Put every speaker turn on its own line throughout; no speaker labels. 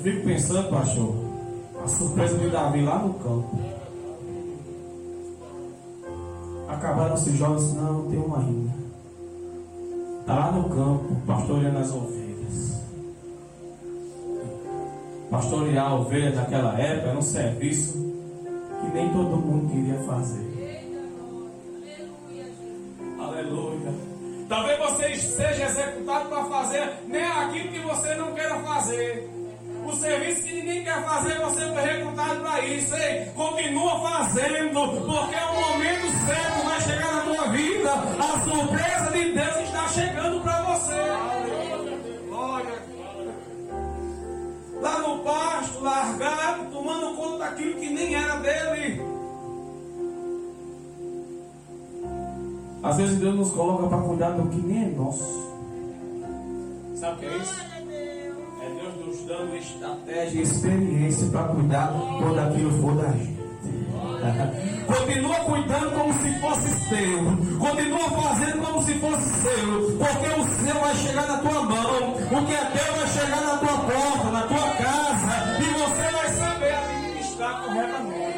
fico pensando, pastor, a surpresa de Davi lá no campo. Acabaram-se jogos, não, tem uma ainda. Está lá no campo, pastoreando as ovelhas. Pastorear a ovelha naquela época era um serviço que nem todo mundo queria fazer. Aleluia. Talvez você seja executado para fazer nem aquilo que você não queira fazer. O serviço que ninguém quer fazer, você foi recrutado para isso. Ei, continua fazendo, porque o momento certo vai chegar na tua vida. A surpresa de Deus está chegando para você. Glória. Lá no pasto, largado, tomando conta daquilo que nem era dele. Às vezes Deus nos coloca para cuidar do que nem é nosso. Sabe o que é isso? É Deus nos dando estratégia e experiência para cuidar quando aquilo for da gente. Continua cuidando como se fosse seu. Continua fazendo como se fosse seu. Porque o seu vai chegar na tua mão. O que é teu vai chegar na tua porta, na tua casa. E você vai saber administrar corretamente.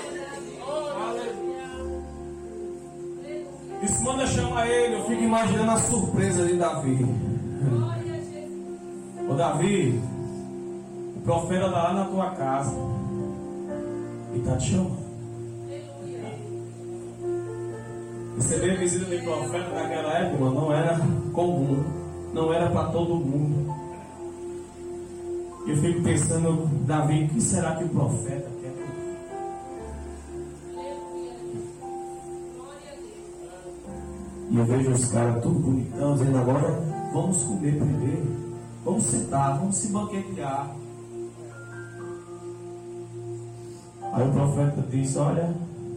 Isso manda chamar ele. Eu fico imaginando a surpresa de Davi. Ô Davi, o profeta está lá na tua casa e está te chamando. Receber a visita de profeta naquela época não era comum, não era para todo mundo. Eu fico pensando, Davi, o que será que o profeta quer? E eu vejo os caras tudo bonitão, dizendo agora, vamos comer primeiro. Vamos sentar, vamos se banquetear. Aí o profeta disse, olha,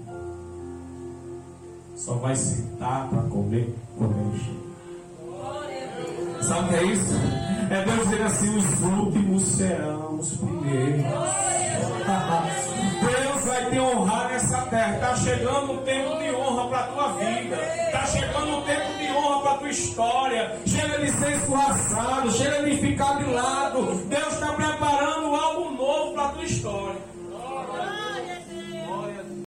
só vai sentar para comer quando ele chega. Sabe o que é isso? É Deus dizer assim, os últimos serão os primeiros. Deus vai te honrar nessa terra. Está chegando um tempo de honra para a tua vida. Está chegando um tempo de honra para a tua história. Chega de ser escorraçado, chega de ficar de lado. Deus está preparando algo novo para a tua história.